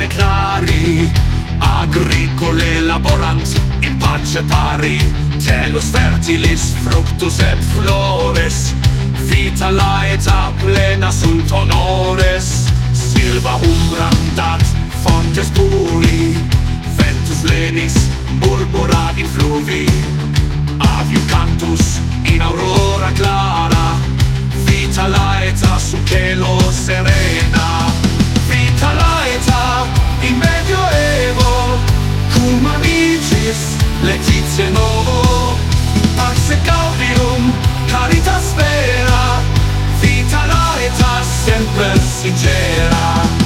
sole clari, agricole laborant in pace pari, telus fertilis fructus et flores, vita laeta plena sunt honores, silva umbrandat fontes puri, ventus lenis murmurat in fluvi, avium cantus in aurora clara, vita laeta su cielo serena, vita laeta in medioevo, cum amicis Laetitia novo, pax et gaudium caritas vera, vita laeta semper sincera.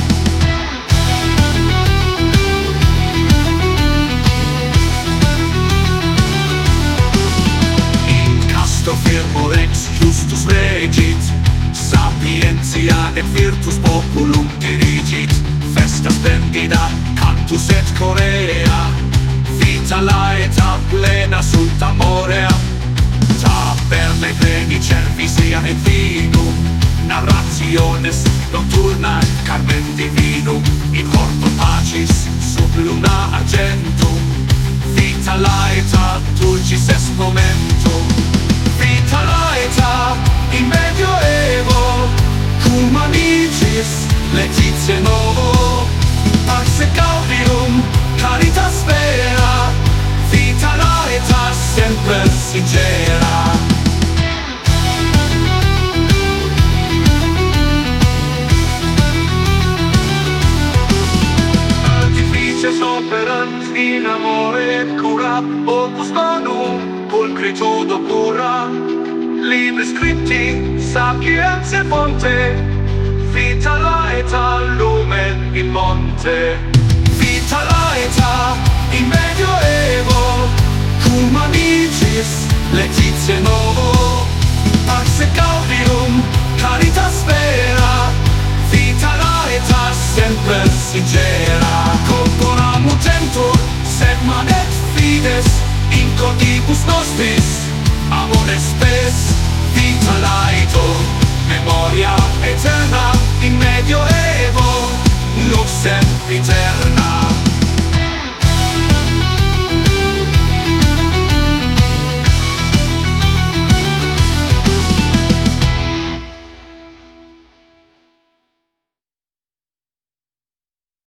Firmo ex justus regit, sapientia et virtus populum dirigit, festa splendida, cantus et chorea, vita laeta plena sunt amorea, taberne pleni cervisia et vinum, narrationes nocturna carmen divinum, in horto pacis sub luna argentum, vita laeta dulcis est momentum, vita laeta in medioevo, cum amicis Laetitia novo, pax et gaudium caritas vera, vita laeta semper sincera. Artifices operant in amore et cura, opus bonum pulchritudo pura, libri scripti, sapienza fonte, vita laeta lumen in monte, vita laeta in medioevo, cum amicis Laetitia novo, pax et gaudium caritas vera, vita laeta semper sincera. Corporam utentur, sed manet fides, in cordibus nostris amores spes, vita laeta